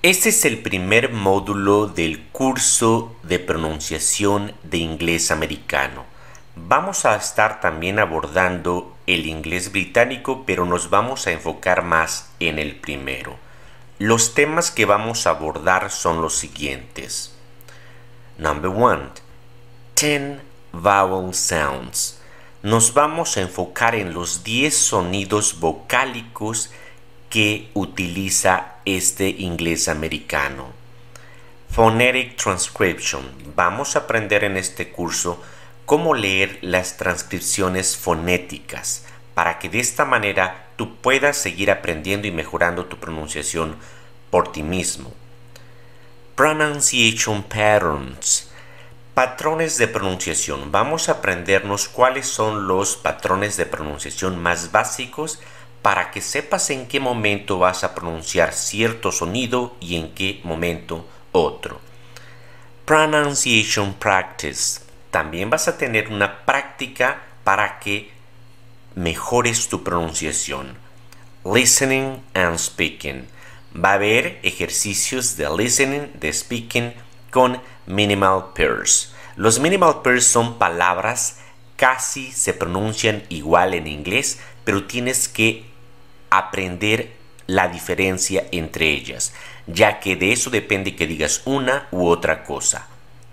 Este es el primer módulo del curso de pronunciación de inglés americano. Vamos a estar también abordando el inglés británico, pero nos vamos a enfocar más en el primero. Los temas que vamos a abordar son los siguientes. Number 1. 10 vowel sounds. Nos vamos a enfocar en los 10 sonidos vocálicos que utiliza este inglés americano. Phonetic transcription. Vamos a aprender en este curso cómo leer las transcripciones fonéticas para que de esta manera tú puedas seguir aprendiendo y mejorando tu pronunciación por ti mismo. Pronunciation patterns. Patrones de pronunciación. Vamos a aprendernos cuáles son los patrones de pronunciación más básicos para que sepas en qué momento vas a pronunciar cierto sonido y en qué momento otro. Pronunciation practice. También vas a tener una práctica para que mejores tu pronunciación. Listening and speaking. Va a haber ejercicios de listening, de speaking con minimal pairs. Los minimal pairs son palabras casi se pronuncian igual en inglés, pero tienes que aprender la diferencia entre ellas, ya que de eso depende que digas una u otra cosa.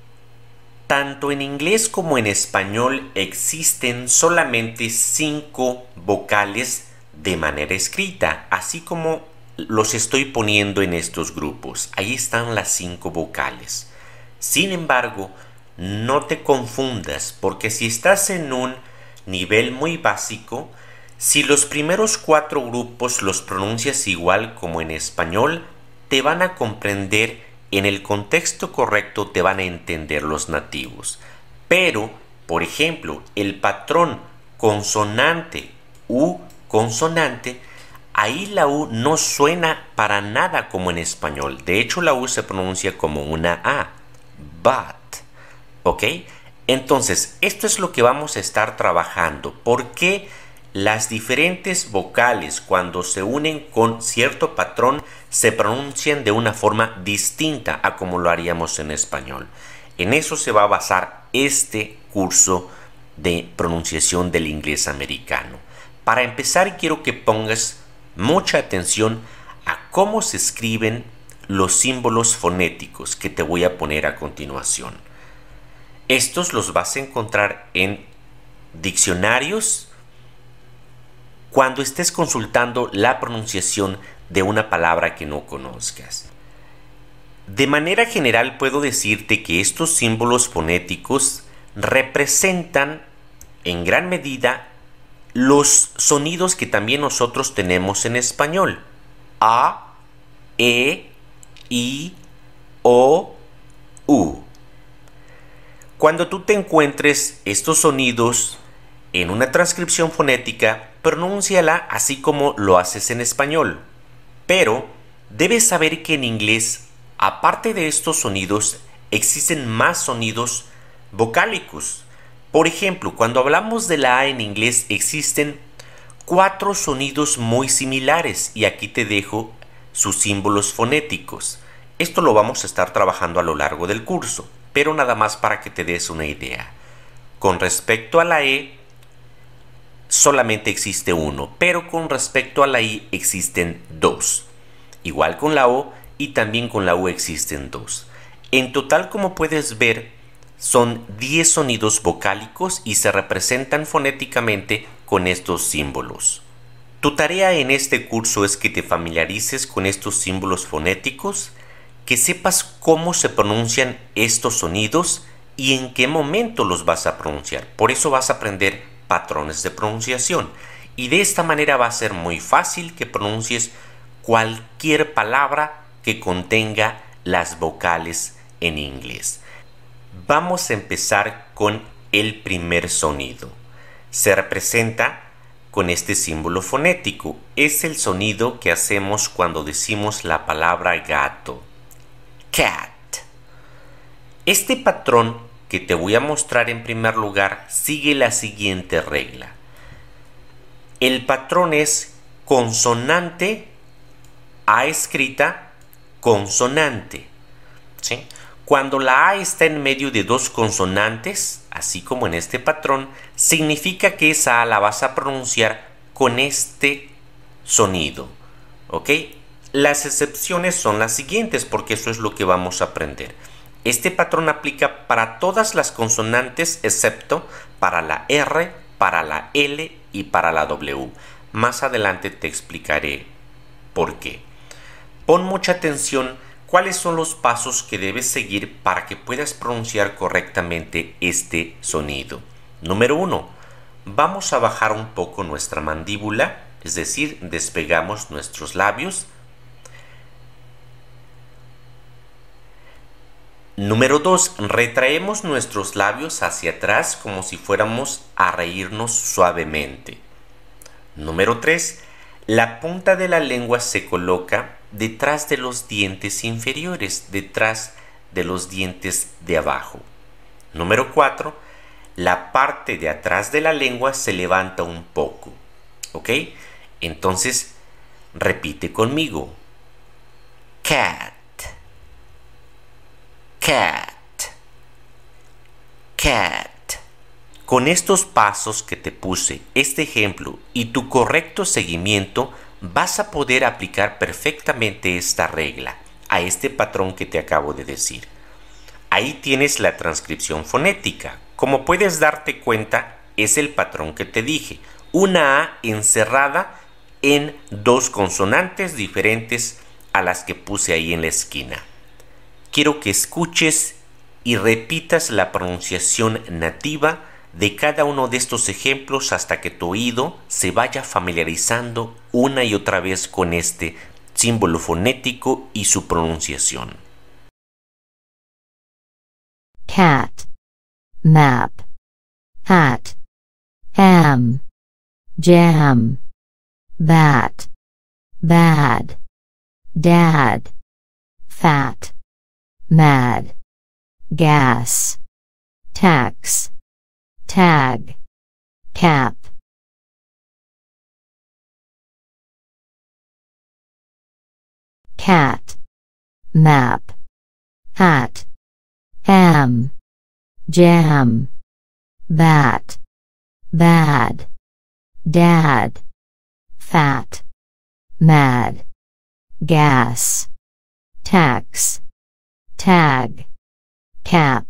Tanto en inglés como en español existen solamente 5 vocales de manera escrita, así como los estoy poniendo en estos grupos. Ahí están las 5 vocales. Sin embargo, no te confundas, porque si estás en un nivel muy básico, si los primeros 4 grupos los pronuncias igual como en español, te van a comprender en el contexto correcto, te van a entender los nativos. Pero, por ejemplo, el patrón consonante U consonante, ahí la U no suena para nada como en español. De hecho, la U se pronuncia como una A. But. ¿Ok? Entonces, esto es lo que vamos a estar trabajando. ¿Por qué las diferentes vocales, cuando se unen con cierto patrón, se pronuncian de una forma distinta a como lo haríamos en español? En eso se va a basar este curso de pronunciación del inglés americano. Para empezar, quiero que pongas mucha atención a cómo se escriben los símbolos fonéticos que te voy a poner a continuación. Estos los vas a encontrar en diccionarios cuando estés consultando la pronunciación de una palabra que no conozcas. De manera general puedo decirte que estos símbolos fonéticos representan en gran medida los sonidos que también nosotros tenemos en español. A, E, I, O, U. Cuando tú te encuentres estos sonidos en una transcripción fonética, pronúnciala así como lo haces en español. Pero debes saber que en inglés, aparte de estos sonidos, existen más sonidos vocálicos. Por ejemplo, cuando hablamos de la A en inglés, existen 4 sonidos muy similares y aquí te dejo sus símbolos fonéticos. Esto lo vamos a estar trabajando a lo largo del curso, pero nada más para que te des una idea. Con respecto a la E, solamente existe uno, pero con respecto a la I existen 2. Igual con la O y también con la U existen 2. En total, como puedes ver, son 10 sonidos vocálicos y se representan fonéticamente con estos símbolos. Tu tarea en este curso es que te familiarices con estos símbolos fonéticos, que sepas cómo se pronuncian estos sonidos y en qué momento los vas a pronunciar. Por eso vas a aprender patrones de pronunciación y de esta manera va a ser muy fácil que pronuncies cualquier palabra que contenga las vocales en inglés. Vamos a empezar con el primer sonido. Se representa con este símbolo fonético. Es el sonido que hacemos cuando decimos la palabra gato. Cat. Este patrón que te voy a mostrar en primer lugar sigue la siguiente regla. El patrón es consonante A escrita consonante. ¿Sí? Cuando la A está en medio de dos consonantes, así como en este patrón, significa que esa A la vas a pronunciar con este sonido. ¿Ok? Las excepciones son las siguientes, porque eso es lo que vamos a aprender. Este patrón aplica para todas las consonantes excepto para la R, para la L y para la W. Más adelante te explicaré por qué. Pon mucha atención cuáles son los pasos que debes seguir para que puedas pronunciar correctamente este sonido. Número 1. Vamos a bajar un poco nuestra mandíbula, es decir, despegamos nuestros labios. Número 2. Retraemos nuestros labios hacia atrás como si fuéramos a reírnos suavemente. Número 3. La punta de la lengua se coloca detrás de los dientes inferiores, detrás de los dientes de abajo. Número 4. La parte de atrás de la lengua se levanta un poco. ¿Ok? Entonces, repite conmigo. Cat. Cat. Cat. Con estos pasos que te puse, este ejemplo y tu correcto seguimiento, vas a poder aplicar perfectamente esta regla a este patrón que te acabo de decir. Ahí tienes la transcripción fonética. Como puedes darte cuenta, es el patrón que te dije. Una A encerrada en dos consonantes diferentes a las que puse ahí en la esquina. Quiero que escuches y repitas la pronunciación nativa de cada uno de estos ejemplos hasta que tu oído se vaya familiarizando una y otra vez con este símbolo fonético y su pronunciación. Cat, map, hat, ham, jam, bat, bad, dad, fat, mad, gas, tax, tag, cap. Cat, map, hat, ham, jam, bat, bad, dad, fat, mad, gas, tax, tag, cap.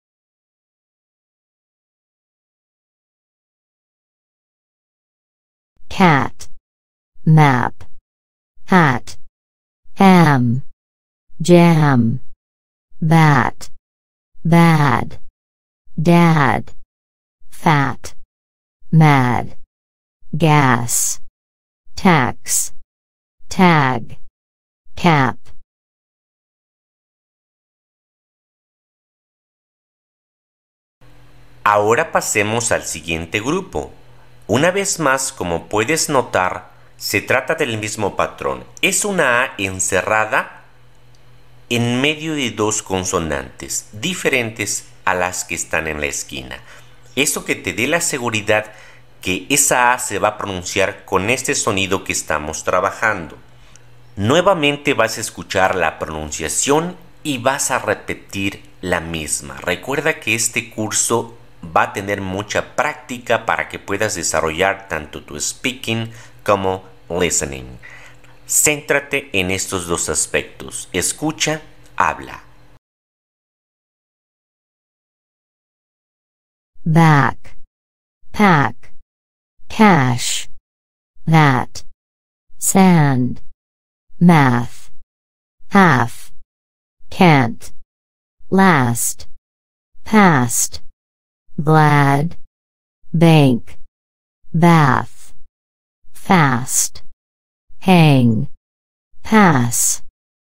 Cat, map, hat, ham, jam, bat, bad, dad, fat, mad, gas, tax, tag, cap. Ahora pasemos al siguiente grupo. Una vez más, como puedes notar, se trata del mismo patrón. Es una A encerrada en medio de dos consonantes diferentes a las que están en la esquina. Eso que te dé la seguridad que esa A se va a pronunciar con este sonido que estamos trabajando. Nuevamente vas a escuchar la pronunciación y vas a repetir la misma. Recuerda que este curso va a tener mucha práctica para que puedas desarrollar tanto tu speaking como listening. Céntrate en estos dos aspectos. Escucha, habla. Back, pack, cash, that, sand, math, half, can't, last, past, glad, bank, bath, fast, hang, pass.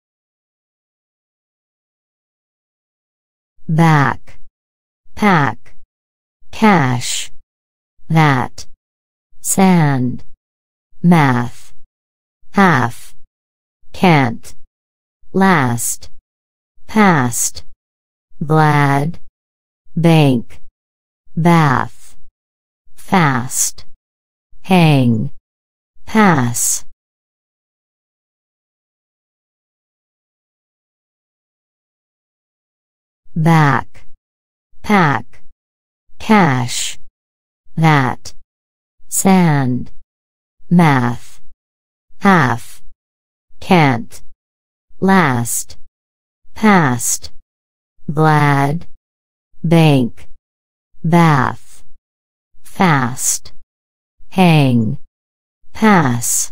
Back, pack, cash, that, sand, math, half, can't, last, past, glad, bank, bath, fast, hang, pass. back, pack, cash, that, sand, math, half, can't, last, past, glad, bank, bath, fast, hang, pass.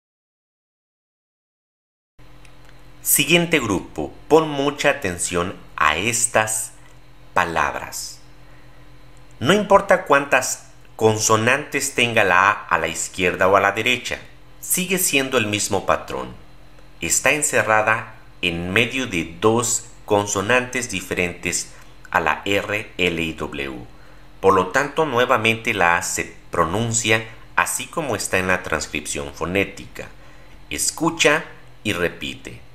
Siguiente grupo, pon mucha atención a estas palabras. No importa cuántas consonantes tenga la A la izquierda o a la derecha, sigue siendo el mismo patrón. Está encerrada en medio de dos consonantes diferentes a la R, L y W. Por lo tanto, nuevamente la A se pronuncia así como está en la transcripción fonética. Escucha y repite.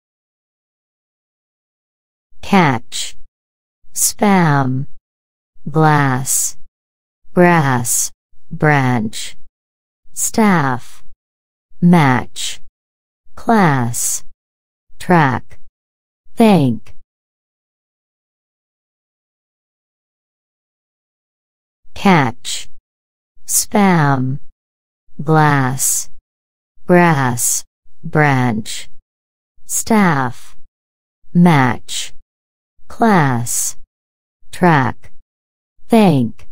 Catch, spam, glass, grass, branch, staff, match, class, track, thank. Catch, spam, glass, grass, branch, staff, match, class, track, thank.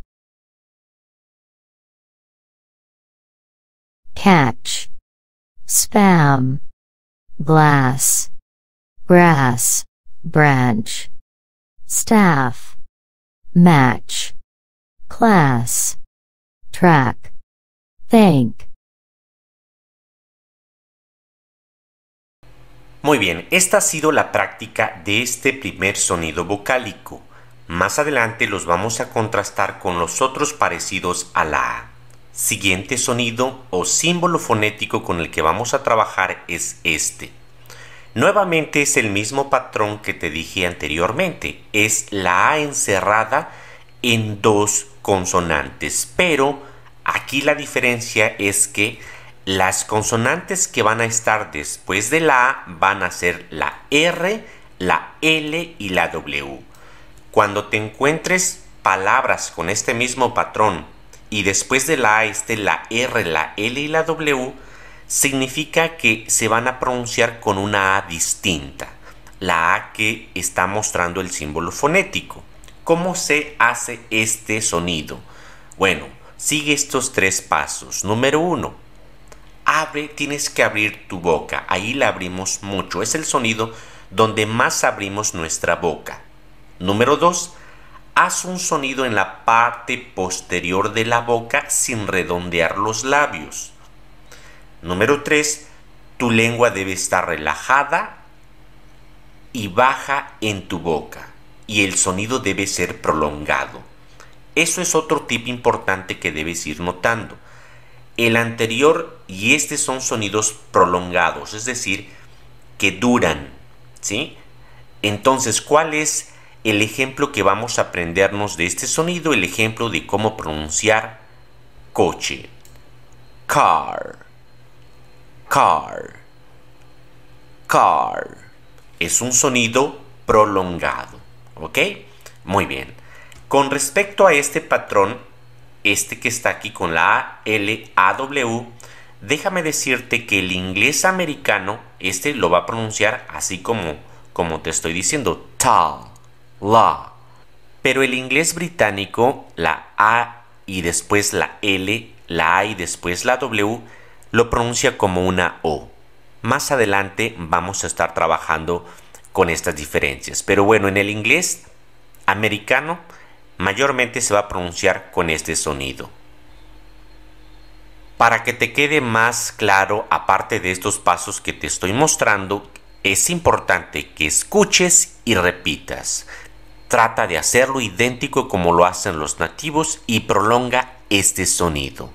Catch, spam, glass, grass, branch, staff, match, class, track, thank. Muy bien, esta ha sido la práctica de este primer sonido vocálico. Más adelante los vamos a contrastar con los otros parecidos a la A. Siguiente sonido o símbolo fonético con el que vamos a trabajar es este. Nuevamente es el mismo patrón que te dije anteriormente. Es la A encerrada en dos consonantes, pero aquí la diferencia es que las consonantes que van a estar después de la A van a ser la R, la L y la W. Cuando te encuentres palabras con este mismo patrón y después de la A esté la R, la L y la W, significa que se van a pronunciar con una A distinta, la A que está mostrando el símbolo fonético. ¿Cómo se hace este sonido? Bueno, sigue estos tres pasos. Número 1. Tienes que abrir tu boca. Ahí la abrimos mucho. Es el sonido donde más abrimos nuestra boca. Número 2. Haz un sonido en la parte posterior de la boca sin redondear los labios. Número 3. Tu lengua debe estar relajada y baja en tu boca. Y el sonido debe ser prolongado. Eso es otro tip importante que debes ir notando. El anterior y este son sonidos prolongados, es decir, que duran, ¿sí? Entonces, ¿cuál es el ejemplo que vamos a aprendernos de este sonido? El ejemplo de cómo pronunciar coche. Car, car, car. Es un sonido prolongado, ¿ok? Muy bien. Con respecto a este patrón, este que está aquí con la A, L, A, W, déjame decirte que el inglés americano, este lo va a pronunciar así como te estoy diciendo, ta, la. Pero el inglés británico, la A y después la L, la A y después la W, lo pronuncia como una O. Más adelante vamos a estar trabajando con estas diferencias. Pero bueno, en el inglés americano, mayormente se va a pronunciar con este sonido. Para que te quede más claro, aparte de estos pasos que te estoy mostrando, es importante que escuches y repitas. Trata de hacerlo idéntico como lo hacen los nativos y prolonga este sonido.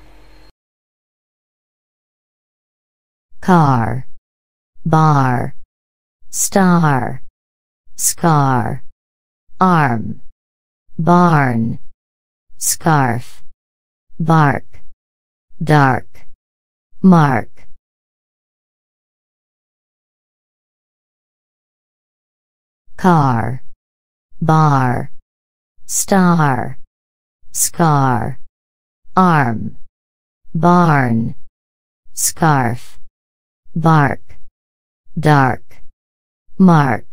Car, bar, star, scar, arm, barn, scarf, bark, dark, mark. Car, bar, star, scar, arm, barn, scarf, bark, dark, mark,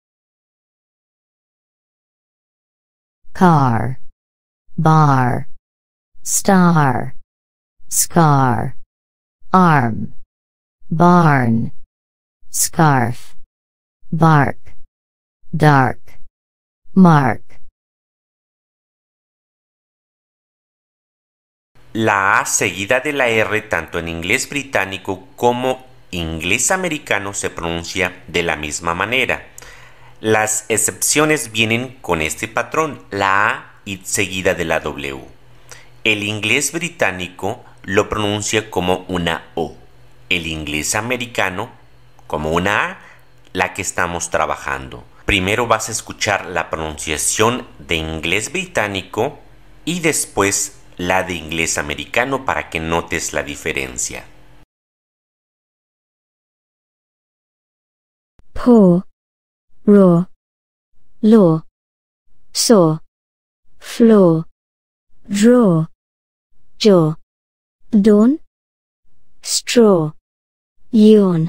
car, bar, star, scar, arm, barn, scarf, bark, dark, mark. La A seguida de la R tanto en inglés británico como inglés americano se pronuncia de la misma manera. Las excepciones vienen con este patrón, la A y seguida de la W. El inglés británico lo pronuncia como una O. El inglés americano como una A, la que estamos trabajando. Primero vas a escuchar la pronunciación de inglés británico y después la de inglés americano para que notes la diferencia. Paw, raw, law, saw, floor, draw, jaw, dawn, straw, yawn.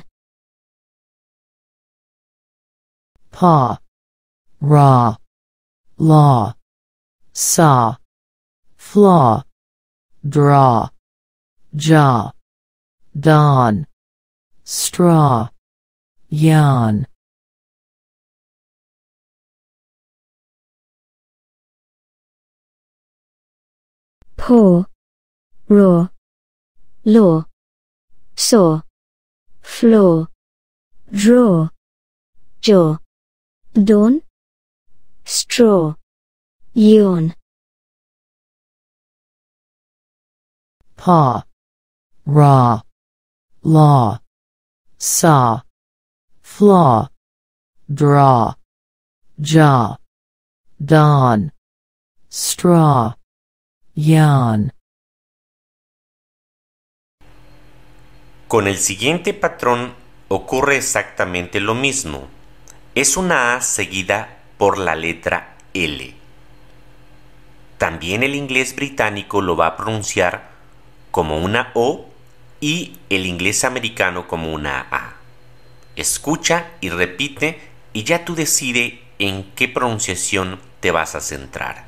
Paw, raw, law, saw, flaw, draw, jaw, dawn, straw, yawn. Paw, raw, law, saw, floor, draw, jaw, dawn, straw, yawn. Paw, raw, law, saw, flaw, draw, jaw, dawn, straw, yawn. Con el siguiente patrón ocurre exactamente lo mismo. Es una A seguida por la letra L. También el inglés británico lo va a pronunciar como una O y el inglés americano como una A. Escucha y repite y ya tú decide en qué pronunciación te vas a centrar.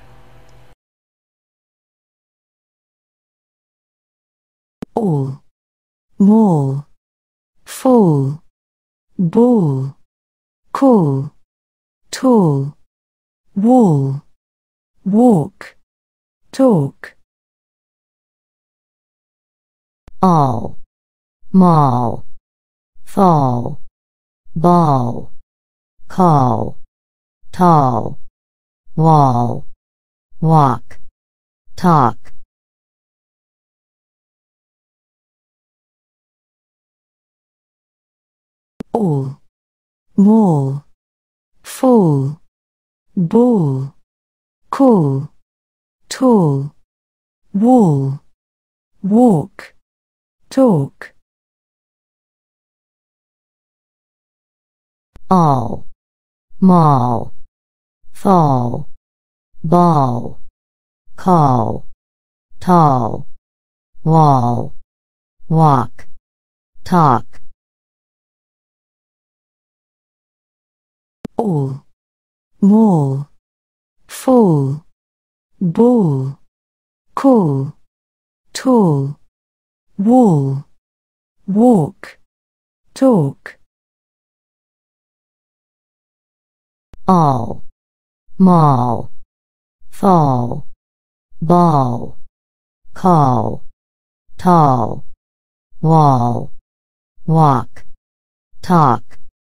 All, mall, fall, ball, call, tall, wall, walk, talk. All, mall, fall, ball, call, tall, wall, walk, talk. All, mall, fall, ball, call, tall, wall, walk, talk. All, mall, fall, ball, call, tall, wall, walk, talk. All, mall, fall, ball, call, tall, wall, walk, talk. All, mall, fall, ball, call, tall, wall, walk, talk.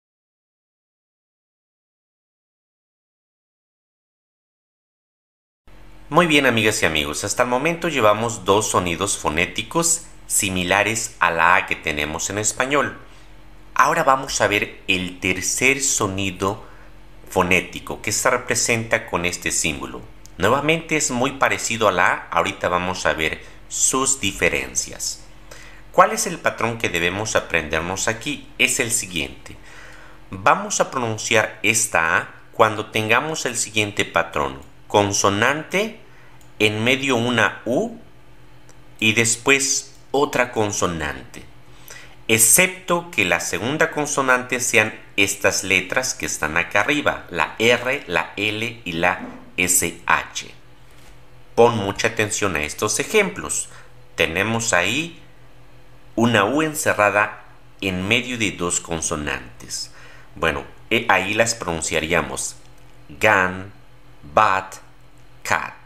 Muy bien, amigas y amigos, hasta el momento llevamos dos sonidos fonéticos similares a la A que tenemos en español. Ahora vamos a ver el tercer sonido fonético que se representa con este símbolo. Nuevamente es muy parecido a la A, ahorita vamos a ver sus diferencias. ¿Cuál es el patrón que debemos aprendernos aquí? Es el siguiente. Vamos a pronunciar esta A cuando tengamos el siguiente patrón: consonante, en medio una U y después otra consonante, excepto que la segunda consonante sean estas letras que están acá arriba, la R, la L y la SH. Pon mucha atención a estos ejemplos. Tenemos ahí una U encerrada en medio de dos consonantes. Bueno, ahí las pronunciaríamos gun, bat, cat.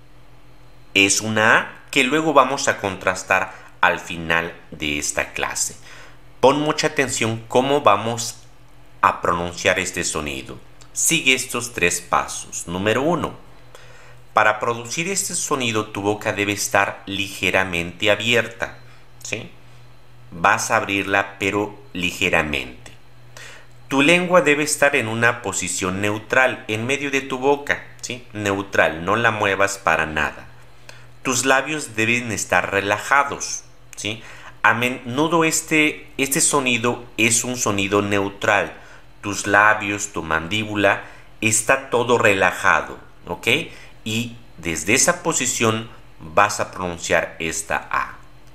Es una A que luego vamos a contrastar al final de esta clase. Pon mucha atención cómo vamos a pronunciar este sonido. Sigue estos tres pasos. Número 1. Para producir este sonido tu boca debe estar ligeramente abierta, ¿sí? Vas a abrirla pero ligeramente. Tu lengua debe estar en una posición neutral en medio de tu boca, ¿sí? Neutral, no la muevas para nada. Tus labios deben estar relajados, ¿sí? A menudo este sonido es un sonido neutral. Tus labios, tu mandíbula, está todo relajado, ¿ok? Y desde esa posición vas a pronunciar esta A.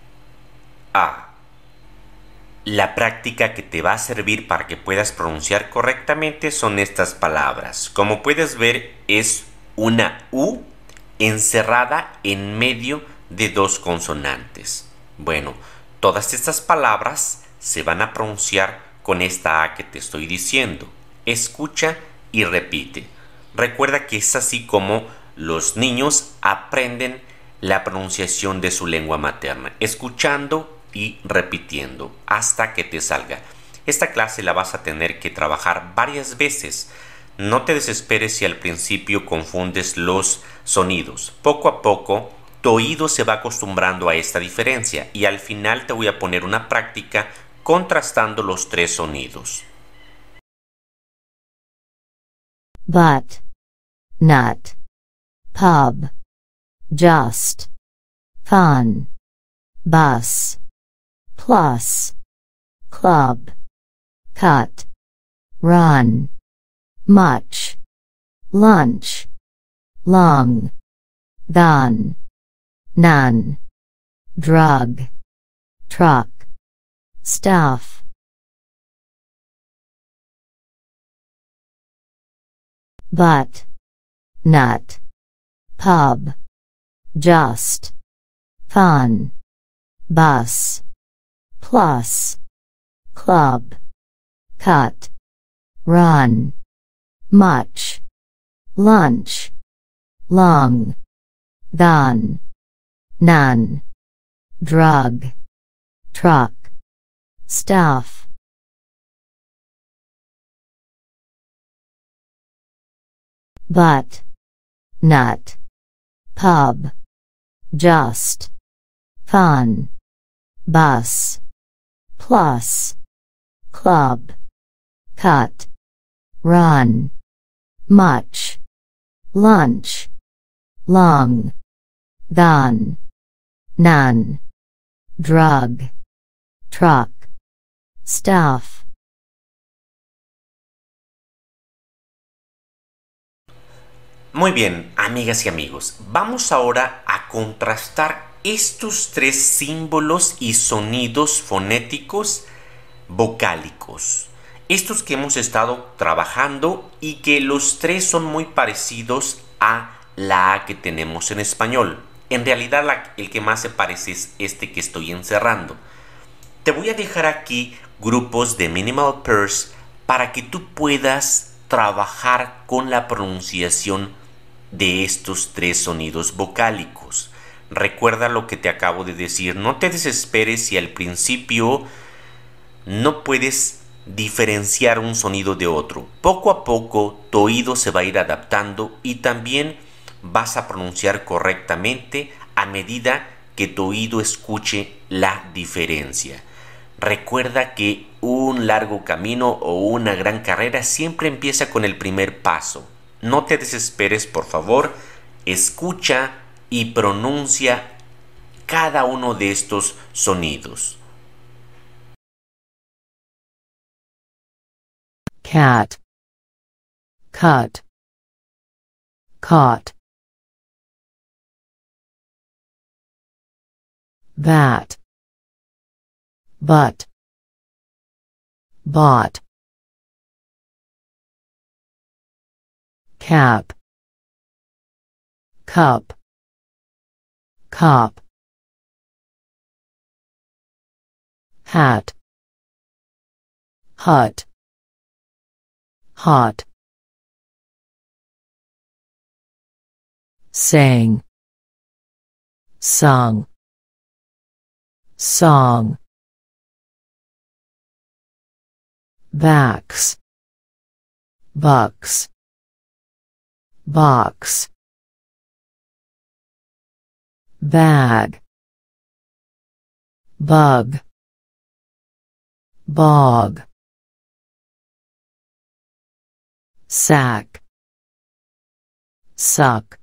A. La práctica que te va a servir para que puedas pronunciar correctamente son estas palabras. Como puedes ver, es una U encerrada en medio de dos consonantes. Bueno, todas estas palabras se van a pronunciar con esta A que te estoy diciendo. Escucha y repite. Recuerda que es así como los niños aprenden la pronunciación de su lengua materna, escuchando y repitiendo hasta que te salga. Esta clase la vas a tener que trabajar varias veces. No te desesperes si al principio confundes los sonidos. Poco a poco tu oído se va acostumbrando a esta diferencia y al final te voy a poner una práctica contrastando los tres sonidos. But, nut, pub, just, fun, bus, plus, club, cut, run, much, lunch, long, gone, none, drug, truck, stuff. But, nut, pub, just, fun, bus, plus, club, cut, run, much, lunch, long, gone, none, drug, truck, stuff. But, nut, pub, just, fun, bus, plus, club, cut, run, much, lunch, long, gone, none, drug, truck, stuff. Muy bien, amigas y amigos, vamos ahora a contrastar estos tres símbolos y sonidos fonéticos vocálicos. Estos que hemos estado trabajando y que los tres son muy parecidos a la A que tenemos en español. En realidad el que más se parece es este que estoy encerrando. Te voy a dejar aquí grupos de minimal pairs para que tú puedas trabajar con la pronunciación de estos tres sonidos vocálicos. Recuerda lo que te acabo de decir, no te desesperes si al principio no puedes diferenciar un sonido de otro. Poco a poco tu oído se va a ir adaptando y también vas a pronunciar correctamente a medida que tu oído escuche la diferencia. Recuerda que un largo camino o una gran carrera siempre empieza con el primer paso. No te desesperes, por favor, escucha y pronuncia cada uno de estos sonidos. Cat, cut, caught, bat, but, bought, cap, cup, cop, hat, hut, hot, sang, sung, song, backs, bucks, box, bag, bug, bog, sack, suck,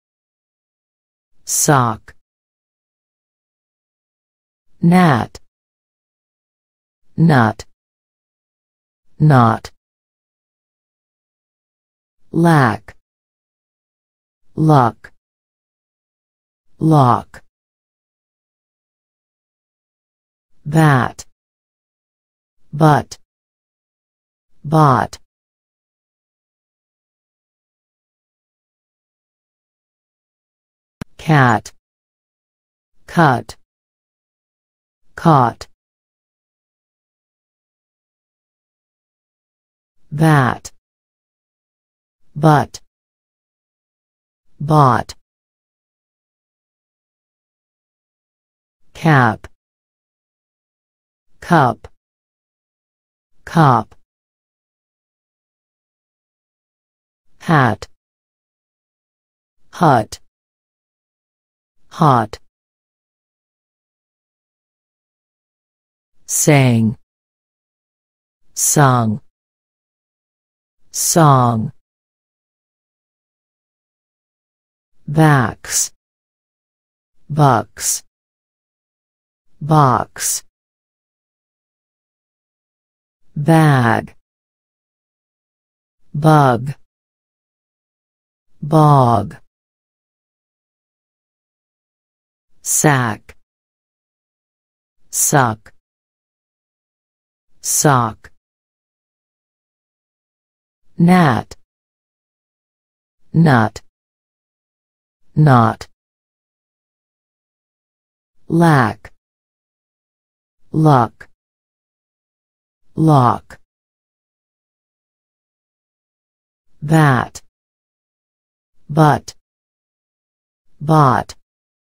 sock, gnat, nut, knot, lack, luck, lock, bat, butt, bought, cat, cut, caught, bat, but, bought, cap, cup, cop, hat, hut, hot, sang, sung, song, backs, bucks, box, bag, bug, bog, sack, suck, sock, gnat, nut, knot, lack, luck, lock, bat, but, bought,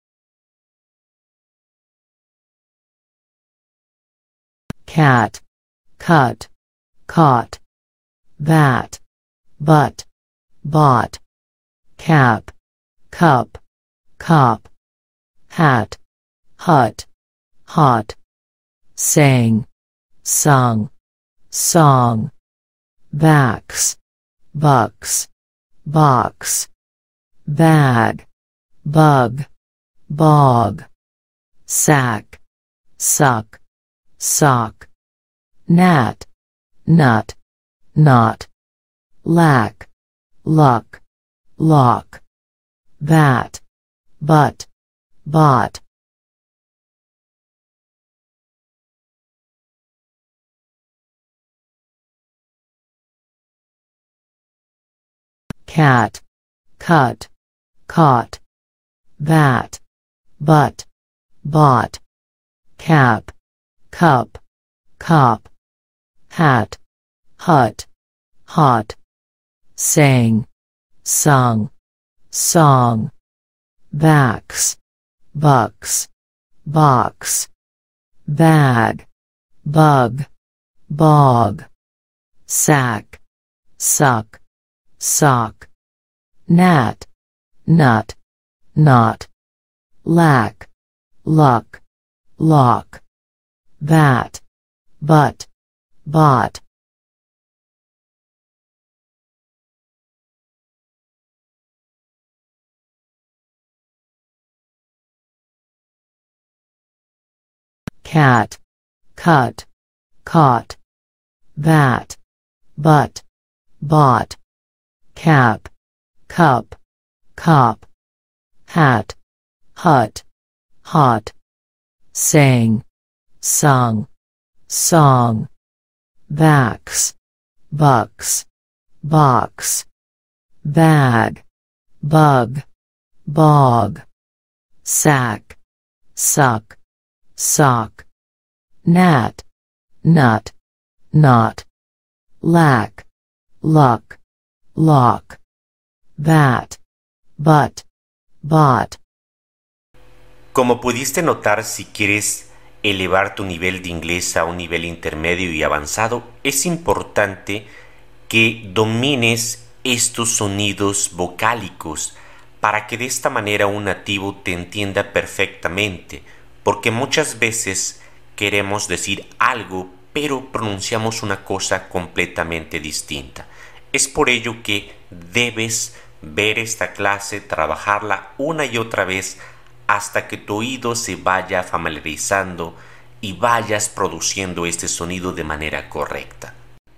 cat, cut, caught, bat, but, bought, cap, cup, cop, hat, hut, hot, sang, sung, song, backs, bucks, box, bag, bug, bog, sack, suck, sock, gnat, nut, knot, lack, luck, lock, bat, but, bought, cat, cut, caught, bat, but, bought, cap, cup, cop, hat, hut, hot, sang, sung, song, backs, bucks, box, bag, bug, bog, sack, suck, sock, gnat, nut, knot, lack, luck, lock, bat, but, bought, cat, cut, caught, bat, but, bought, cap, cup, cop, hat, hut, hot, sang, sung, song, backs, bucks, box, bag, bug, bog, sack, suck, sock, gnat, nut, knot, lack, luck, lock, bat, butt, bot. Como pudiste notar, si quieres elevar tu nivel de inglés a un nivel intermedio y avanzado, es importante que domines estos sonidos vocálicos para que de esta manera un nativo te entienda perfectamente, porque muchas veces queremos decir algo, pero pronunciamos una cosa completamente distinta. Es por ello que debes ver esta clase, trabajarla una y otra vez hasta que tu oído se vaya familiarizando y vayas produciendo este sonido de manera correcta.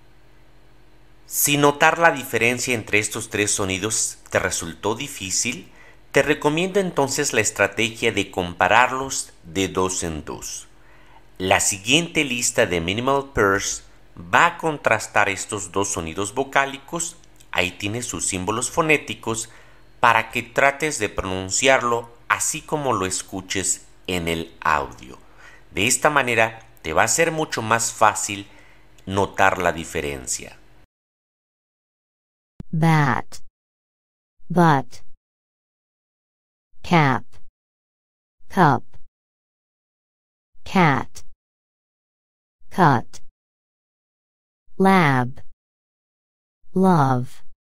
Si notar la diferencia entre estos tres sonidos te resultó difícil, te recomiendo entonces la estrategia de compararlos de dos en dos. La siguiente lista de minimal pairs va a contrastar estos dos sonidos vocálicos, ahí tienes sus símbolos fonéticos, para que trates de pronunciarlo así como lo escuches en el audio. De esta manera te va a ser mucho más fácil notar la diferencia. Bat, butt, cap, cup, cat, cut, lab, love,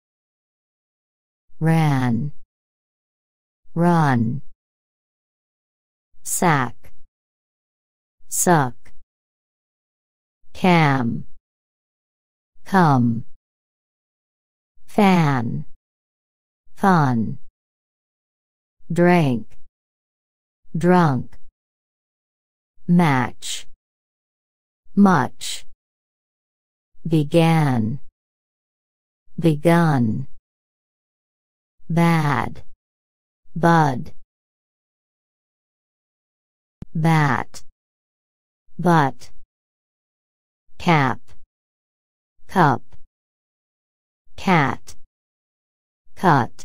ran, run, sack, suck, cam, come, fan, fun, drank, drunk, match, much, began, begun, bad, bud, bat, butt, cap, cup, cat, cut,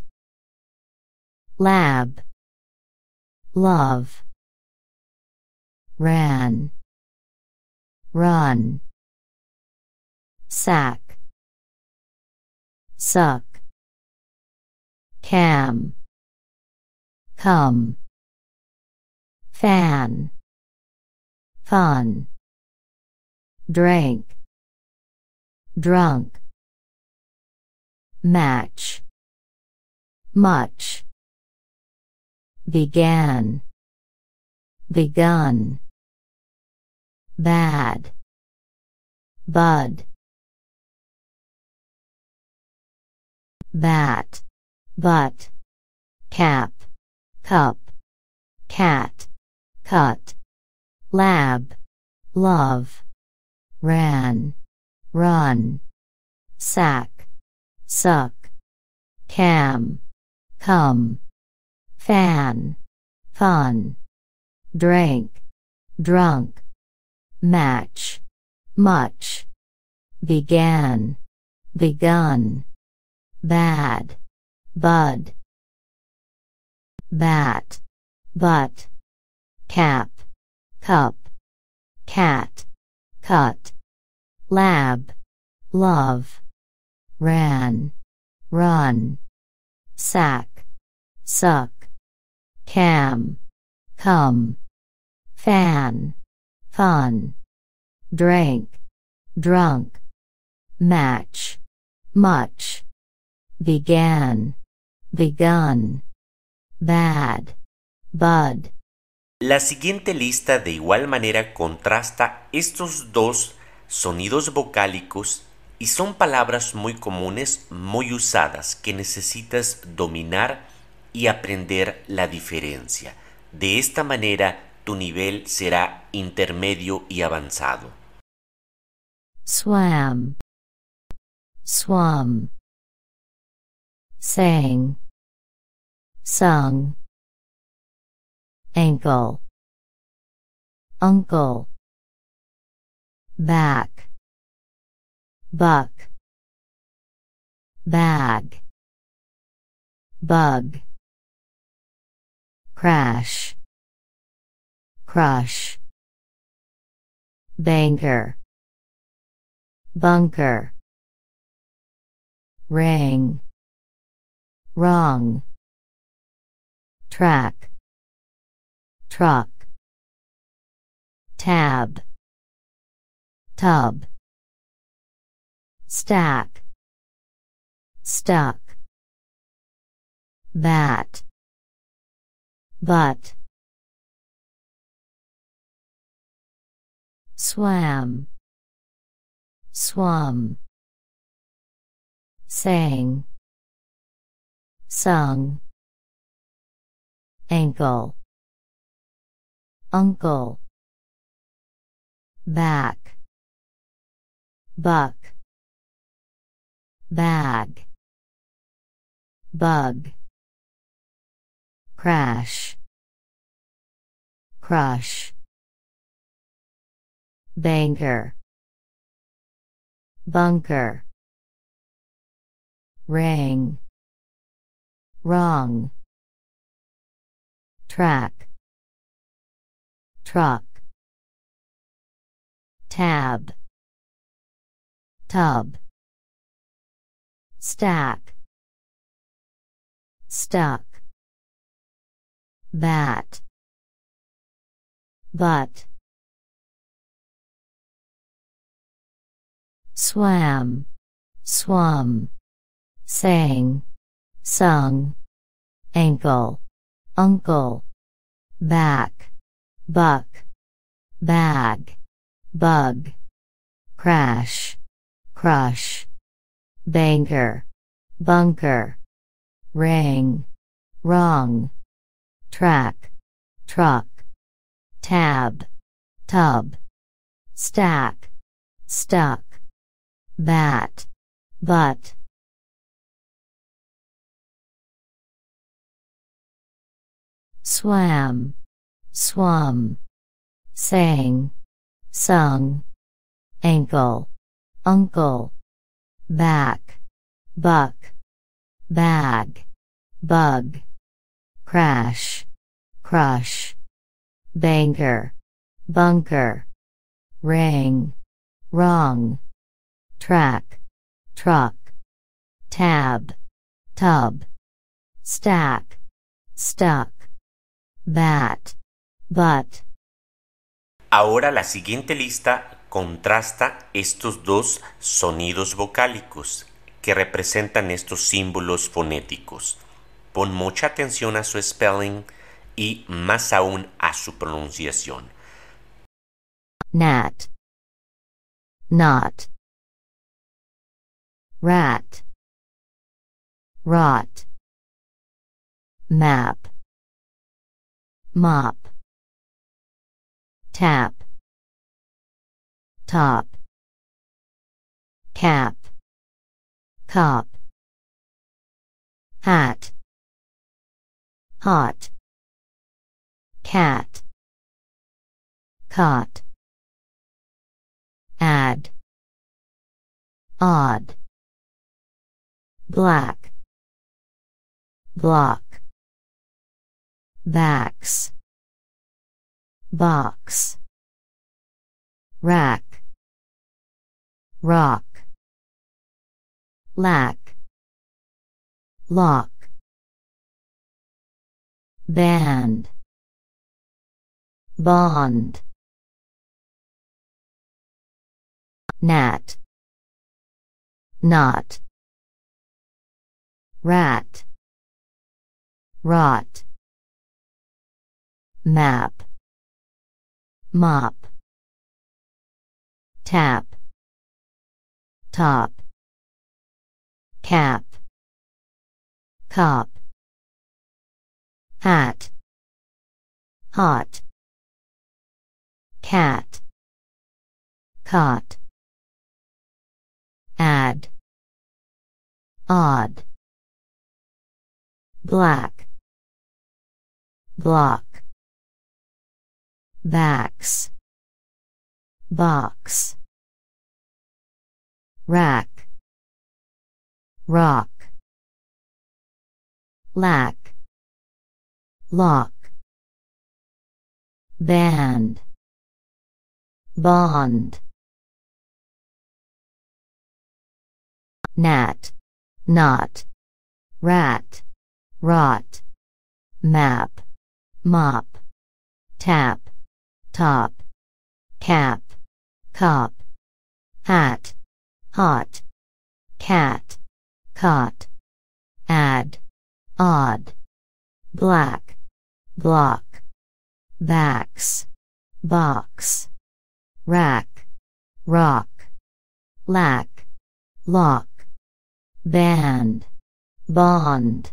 lab, love, ran, run, sack, suck, cam, come, fan, fun, drank, drunk, match, much, began, begun, bad, bud, bat, butt, cap, cup, cat, cut, lab, love, ran, run, sack, suck, cam, come, fan, fun, drank, drunk, match, much, began, begun, bad, bud, bat, butt, cap, cup, cat, cut, lab, love, ran, run, sack, suck, cam, come, fan, fun, drank, drunk, match, much, began, begun, bad, bud. La siguiente lista de igual manera contrasta estos dos sonidos vocálicos y son palabras muy comunes, muy usadas, que necesitas dominar y aprender la diferencia. De esta manera tu nivel será intermedio y avanzado. Swam, swum, sang, sung, ankle, uncle, back, buck, bag, bug, crash, crush, banker, bunker, ring, wrong, track, truck, tab, tub, stack, stuck, bat, butt, swam, swum, sang, sung, ankle, uncle, back, buck, bag, bug, crash, crush, banker, bunker, ring, wrong, track, truck, tab, tub, stack, stuck, bat, butt, swam, swum, sang, sung, ankle, uncle, back, buck, bag, bug, crash, crush, banker, bunker, ring, wrong, track, truck, tab, tub, stack, stuck, bat, butt. Swam, swum, sang, sung, ankle, uncle, back, buck, bag, bug, crash, crush, banker, bunker, ring, wrong, track, truck, tab, tub, stack, stuck, bat, butt. Ahora la siguiente lista contrasta estos dos sonidos vocálicos que representan estos símbolos fonéticos. Pon mucha atención a su spelling y más aún a su pronunciación. Nat, not, rat, rot, map, mop, tap, top, cap, cop, hat, hot, cat, cot, add, odd, black, block, backs, box, rack, rock, lack, lock, band, bond, gnat, knot, rat, rot, map, mop, tap, top, cap, cop, hat, hot, cat, cot, add, odd. black, block, backs, box, rack, rock, lack, lock, band, bond, gnat, knot, rat, rot, map, mop, tap, top, cap, cop, hat, hot, cat, cot, add, odd, black, block, backs, box, rack, rock, lack, lock, band, bond,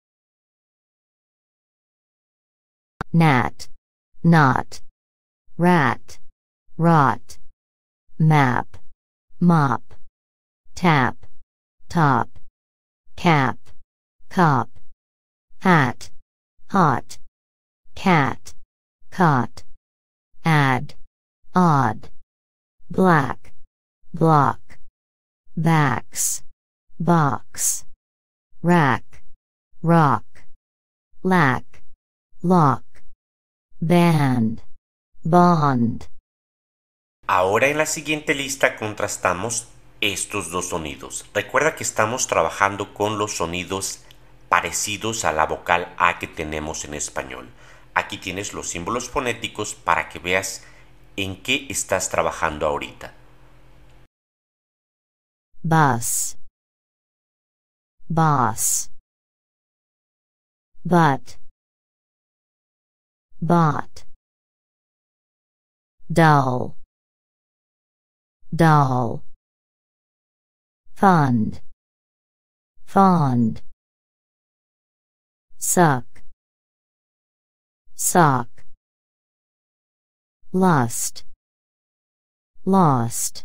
gnat, knot, rat, rot, map, mop, tap, top, cap, cop, hat, hot, cat, cot, add, odd, black, block, backs, box, rack, rock, lack, lock, band, bond. Ahora en la siguiente lista contrastamos estos dos sonidos. Recuerda que estamos trabajando con los sonidos parecidos a la vocal A que tenemos en español. Aquí tienes los símbolos fonéticos para que veas en qué estás trabajando ahorita. Bus, boss, butt, bought, dull, dull, fund, fond, suck, sock, lust, lost,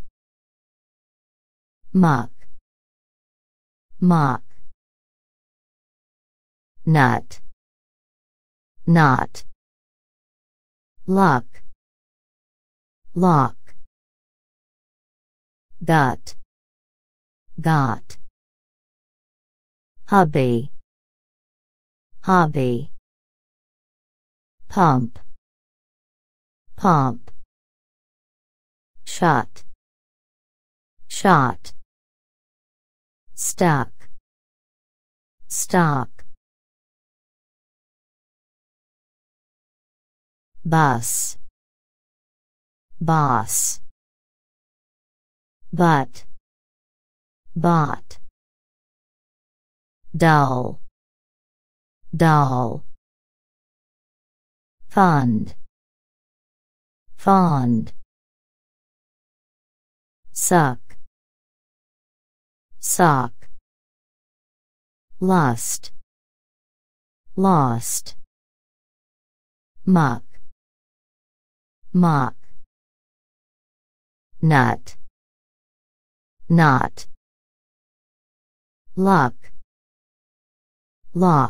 muck, mock, nut, knot, luck, lock, gut, got, hubby, hobby, pump, pump, shut, shot, stuck, stock, bus, boss, butt, bought, dull, dull, fund, fond, suck, sock, lust, lost, muck, mock, nut, knot, luck, lock,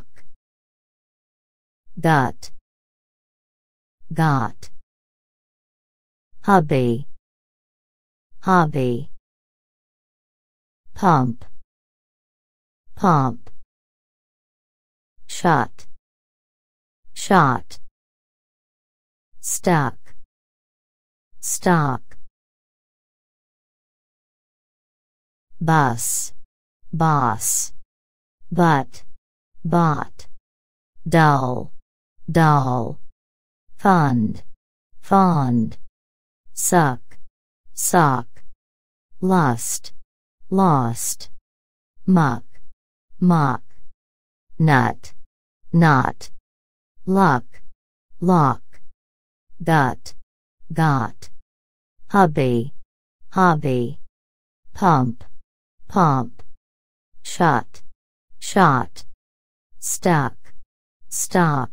gut, got, hubby, hobby, pump, pump, shut, shot, stuck, stock, bus, boss, butt, bought, dull, dull, fund, fond, suck, sock, lust, lost, muck, mock, nut, knot, luck, lock, gut, got, hubby, hobby, pump, pump, shut, shot, stuck, stock,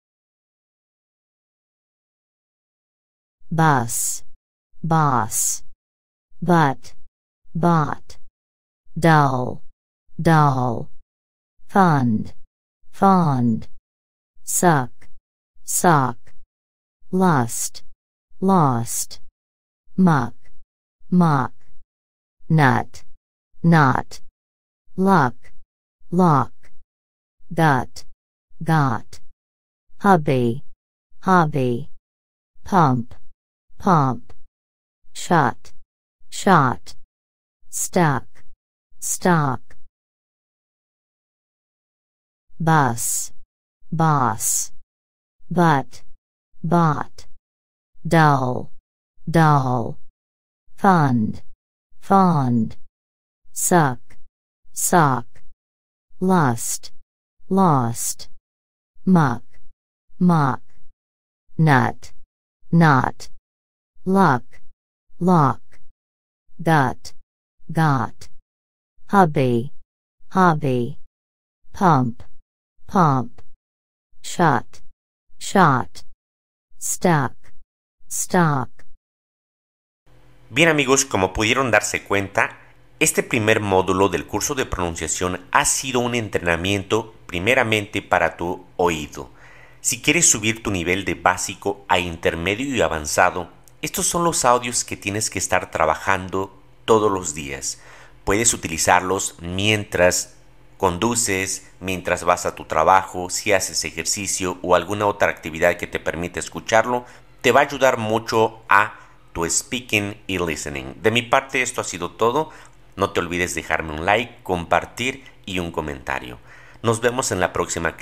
bus, boss, butt, bought, dull, dull, fund, fond, suck, sock, lust, lost, muck, mock, nut, knot, luck, lock, gut, got, hubby, hobby, pump, pomp, shut, shot, stuck, stock, bus, boss, butt, bought, dull, dull, fund, fond, suck, sock, lust, lost, muck, mock, nut, knot, luck, lock, gut, got, hubby, hobby, pump, pomp, shut, shot, stuck, stock. Bien amigos, como pudieron darse cuenta, este primer módulo del curso de pronunciación ha sido un entrenamiento primeramente para tu oído. Si quieres subir tu nivel de básico a intermedio y avanzado, estos son los audios que tienes que estar trabajando todos los días. Puedes utilizarlos mientras conduces, mientras vas a tu trabajo, si haces ejercicio o alguna otra actividad que te permite escucharlo. Te va a ayudar mucho a tu speaking y listening. De mi parte esto ha sido todo. No te olvides dejarme un like, compartir y un comentario. Nos vemos en la próxima clase.